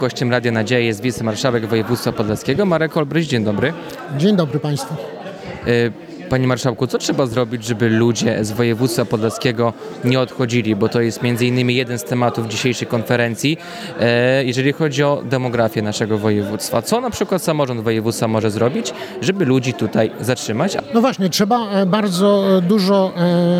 Gościem Radia Nadzieja jest wicemarszałek województwa podlaskiego Marek Olbryś. Dzień dobry. Dzień dobry Państwu. Panie marszałku, co trzeba zrobić, żeby ludzie z województwa podlaskiego nie odchodzili, bo to jest między innymi jeden z tematów dzisiejszej konferencji, jeżeli chodzi o demografię naszego województwa. Co na przykład samorząd województwa może zrobić, żeby ludzi tutaj zatrzymać? No właśnie, trzeba bardzo dużo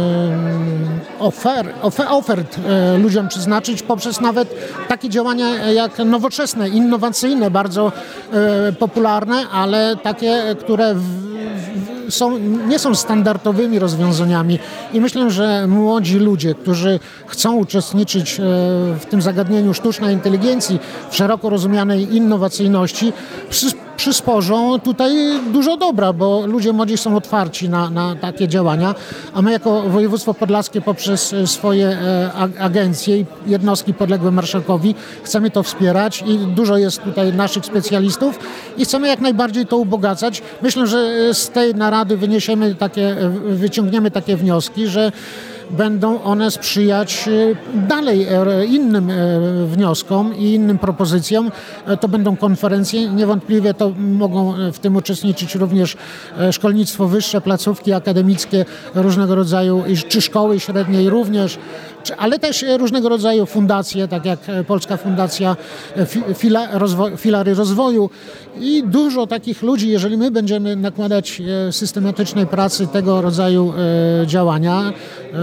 ofert ludziom przeznaczyć poprzez nawet takie działania jak nowoczesne, innowacyjne, bardzo popularne, ale takie, które nie są standardowymi rozwiązaniami i myślę, że młodzi ludzie, którzy chcą uczestniczyć w tym zagadnieniu sztucznej inteligencji, w szeroko rozumianej innowacyjności, przysporzą tutaj dużo dobra, bo ludzie młodzi są otwarci na takie działania, a my jako województwo podlaskie poprzez swoje agencje i jednostki podległe marszałkowi chcemy to wspierać i dużo jest tutaj naszych specjalistów i chcemy jak najbardziej to ubogacać. Myślę, że z tej narady wyciągniemy takie wnioski, że będą one sprzyjać dalej innym wnioskom i innym propozycjom. To będą konferencje, niewątpliwie to mogą w tym uczestniczyć również szkolnictwo wyższe, placówki akademickie różnego rodzaju, czy szkoły średniej również, ale też różnego rodzaju fundacje, tak jak Polska Fundacja Filary Rozwoju i dużo takich ludzi, jeżeli my będziemy nakładać systematycznej pracy tego rodzaju działania,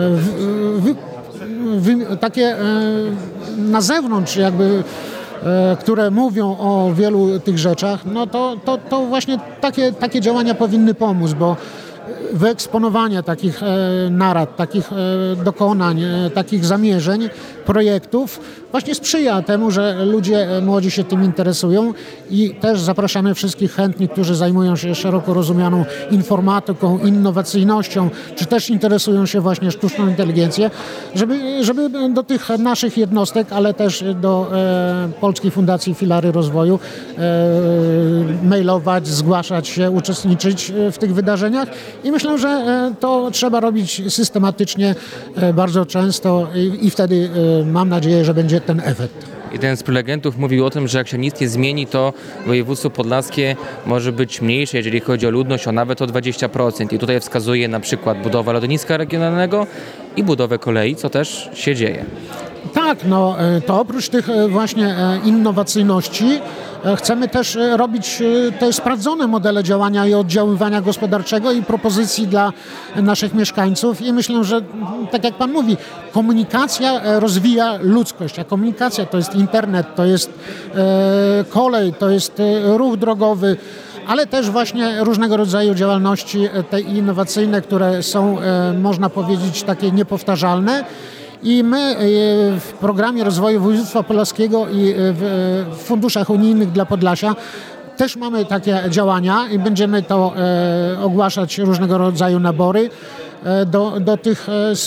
takie na zewnątrz jakby, które mówią o wielu tych rzeczach, no to właśnie takie działania powinny pomóc, bo wyeksponowanie takich narad, takich dokonań, takich zamierzeń, projektów właśnie sprzyja temu, że ludzie młodzi się tym interesują i też zapraszamy wszystkich chętnych, którzy zajmują się szeroko rozumianą informatyką, innowacyjnością, czy też interesują się właśnie sztuczną inteligencją, żeby do tych naszych jednostek, ale też do Polskiej Fundacji Filary Rozwoju mailować, zgłaszać się, uczestniczyć w tych wydarzeniach i myślę, że to trzeba robić systematycznie, bardzo często i wtedy mam nadzieję, że będzie ten efekt. Jeden z prelegentów mówił o tym, że jak się nic nie zmieni, to województwo podlaskie może być mniejsze, jeżeli chodzi o ludność, o nawet o 20%. I tutaj wskazuje na przykład budowę lotniska regionalnego i budowę kolei, co też się dzieje. Tak, no to oprócz tych właśnie innowacyjności chcemy też robić te sprawdzone modele działania i oddziaływania gospodarczego i propozycji dla naszych mieszkańców i myślę, że tak jak Pan mówi, komunikacja rozwija ludzkość, a komunikacja to jest internet, to jest kolej, to jest ruch drogowy, ale też właśnie różnego rodzaju działalności te innowacyjne, które są, można powiedzieć, takie niepowtarzalne. I my w programie rozwoju województwa podlaskiego i w funduszach unijnych dla Podlasia też mamy takie działania i będziemy to ogłaszać różnego rodzaju nabory do tych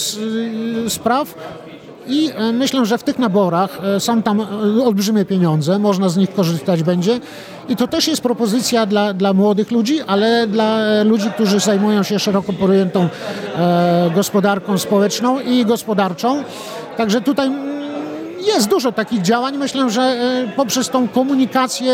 spraw. I myślę, że w tych naborach są tam olbrzymie pieniądze, można z nich korzystać będzie. I to też jest propozycja dla młodych ludzi, ale dla ludzi, którzy zajmują się szeroko pojętą gospodarką społeczną i gospodarczą. Także tutaj jest dużo takich działań. Myślę, że poprzez tą komunikację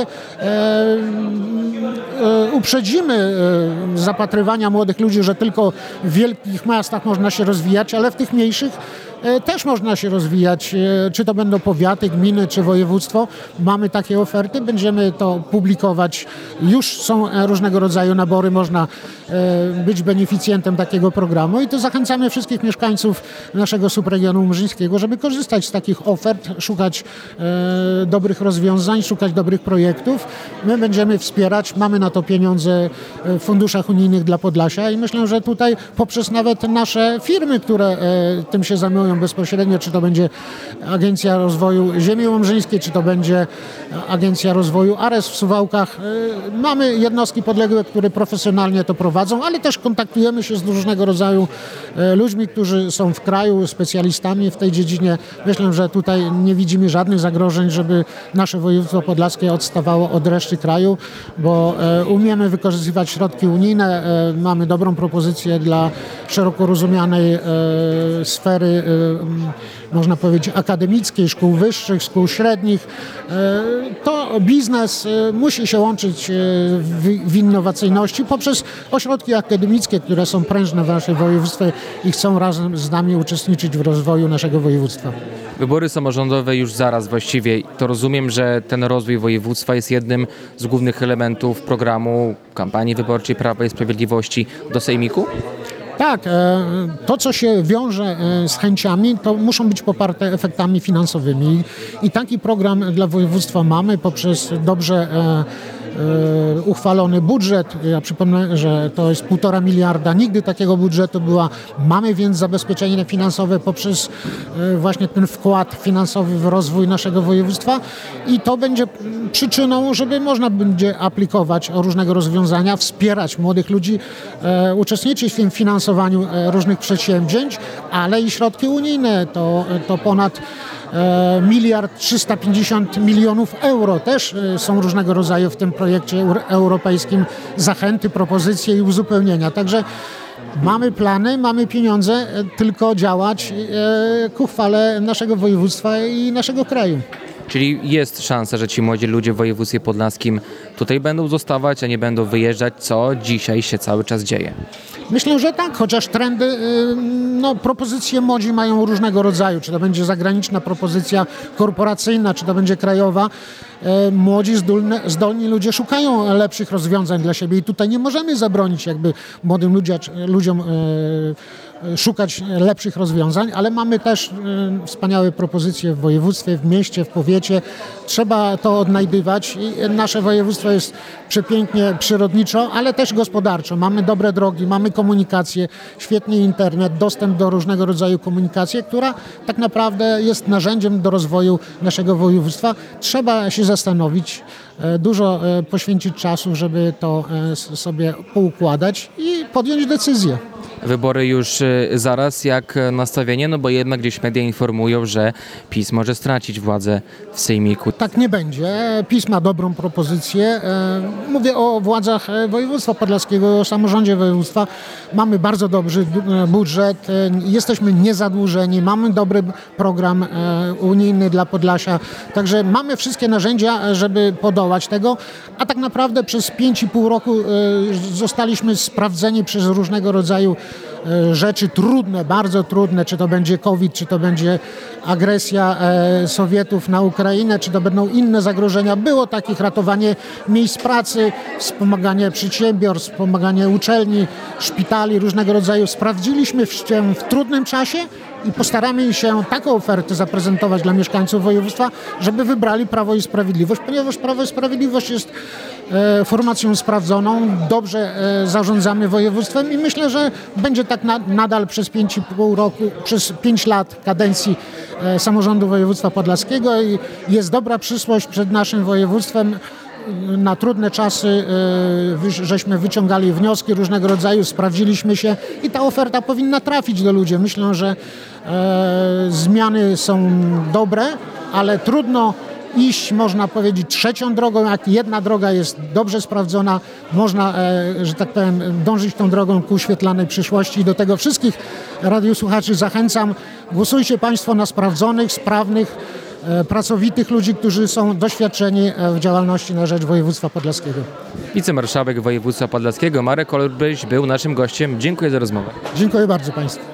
uprzedzimy zapatrywania młodych ludzi, że tylko w wielkich miastach można się rozwijać, ale w tych mniejszych też można się rozwijać, czy to będą powiaty, gminy, czy województwo. Mamy takie oferty, będziemy to publikować. Już są różnego rodzaju nabory, można być beneficjentem takiego programu i to zachęcamy wszystkich mieszkańców naszego subregionu murzyńskiego, żeby korzystać z takich ofert, szukać dobrych rozwiązań, szukać dobrych projektów. My będziemy wspierać, mamy na to pieniądze w funduszach unijnych dla Podlasia i myślę, że tutaj poprzez nawet nasze firmy, które tym się zajmują bezpośrednio, czy to będzie Agencja Rozwoju Ziemi Łomżyńskiej, czy to będzie Agencja Rozwoju ARES w Suwałkach. Mamy jednostki podległe, które profesjonalnie to prowadzą, ale też kontaktujemy się z różnego rodzaju ludźmi, którzy są w kraju, specjalistami w tej dziedzinie. Myślę, że tutaj nie widzimy żadnych zagrożeń, żeby nasze województwo podlaskie odstawało od reszty kraju, bo umiemy wykorzystywać środki unijne, mamy dobrą propozycję dla szeroko rozumianej sfery można powiedzieć, akademickiej, szkół wyższych, szkół średnich, to biznes musi się łączyć w innowacyjności poprzez ośrodki akademickie, które są prężne w naszym województwie i chcą razem z nami uczestniczyć w rozwoju naszego województwa. Wybory samorządowe już zaraz właściwie. To rozumiem, że ten rozwój województwa jest jednym z głównych elementów programu kampanii wyborczej Prawa i Sprawiedliwości do Sejmiku? Tak, to co się wiąże z chęciami, to muszą być poparte efektami finansowymi i taki program dla województwa mamy poprzez dobrze uchwalony budżet. Ja przypomnę, że to jest 1,5 miliarda. Nigdy takiego budżetu była. Mamy więc zabezpieczenie finansowe poprzez właśnie ten wkład finansowy w rozwój naszego województwa i to będzie przyczyną, żeby można będzie aplikować o różnego rozwiązania, wspierać młodych ludzi, uczestniczyć w tym finansowaniu różnych przedsięwzięć, ale i środki unijne to ponad 1,350 milionów euro też są różnego rodzaju w tym projekcie europejskim zachęty, propozycje i uzupełnienia. Także mamy plany, mamy pieniądze, tylko działać ku chwale naszego województwa i naszego kraju. Czyli jest szansa, że ci młodzi ludzie w województwie podlaskim tutaj będą zostawać, a nie będą wyjeżdżać, co dzisiaj się cały czas dzieje. Myślę, że tak, chociaż trendy, propozycje młodzi mają różnego rodzaju, czy to będzie zagraniczna propozycja korporacyjna, czy to będzie krajowa. Młodzi, zdolni ludzie szukają lepszych rozwiązań dla siebie i tutaj nie możemy zabronić jakby młodym ludziom szukać lepszych rozwiązań, ale mamy też wspaniałe propozycje w województwie, w mieście, w powiecie. Trzeba to odnajdywać i nasze województwo jest przepięknie przyrodniczo, ale też gospodarczo. Mamy dobre drogi, mamy komunikację, świetny internet, dostęp do różnego rodzaju komunikacji, która tak naprawdę jest narzędziem do rozwoju naszego województwa. Trzeba się zastanowić, dużo poświęcić czasu, żeby to sobie poukładać i podjąć decyzję. Wybory już zaraz, jak nastawienie, no bo jednak gdzieś media informują, że PiS może stracić władzę w Sejmiku. Tak nie będzie. PiS ma dobrą propozycję. Mówię o władzach województwa podlaskiego, o samorządzie województwa. Mamy bardzo dobry budżet, jesteśmy niezadłużeni, mamy dobry program unijny dla Podlasia, także mamy wszystkie narzędzia, żeby podołać tego, a tak naprawdę przez 5,5 roku zostaliśmy sprawdzeni przez różnego rodzaju rzeczy trudne, bardzo trudne, czy to będzie COVID, czy to będzie agresja Sowietów na Ukrainę, czy to będą inne zagrożenia. Było takich ratowanie miejsc pracy, wspomaganie przedsiębiorstw, wspomaganie uczelni, szpitali różnego rodzaju. Sprawdziliśmy się w trudnym czasie i postaramy się taką ofertę zaprezentować dla mieszkańców województwa, żeby wybrali Prawo i Sprawiedliwość, ponieważ Prawo i Sprawiedliwość jest formacją sprawdzoną, dobrze zarządzamy województwem i myślę, że będzie tak nadal przez 5,5 roku, przez 5 lat kadencji samorządu województwa podlaskiego i jest dobra przyszłość przed naszym województwem. Na trudne czasy żeśmy wyciągali wnioski różnego rodzaju, sprawdziliśmy się i ta oferta powinna trafić do ludzi. Myślę, że zmiany są dobre, ale trudno iść, można powiedzieć, trzecią drogą, jak jedna droga jest dobrze sprawdzona, można, że tak powiem, dążyć tą drogą ku świetlanej przyszłości. I do tego wszystkich radiosłuchaczy zachęcam. Głosujcie Państwo na sprawdzonych, sprawnych, pracowitych ludzi, którzy są doświadczeni w działalności na rzecz województwa podlaskiego. Wicemarszałek województwa podlaskiego Marek Olbryś był naszym gościem. Dziękuję za rozmowę. Dziękuję bardzo Państwu.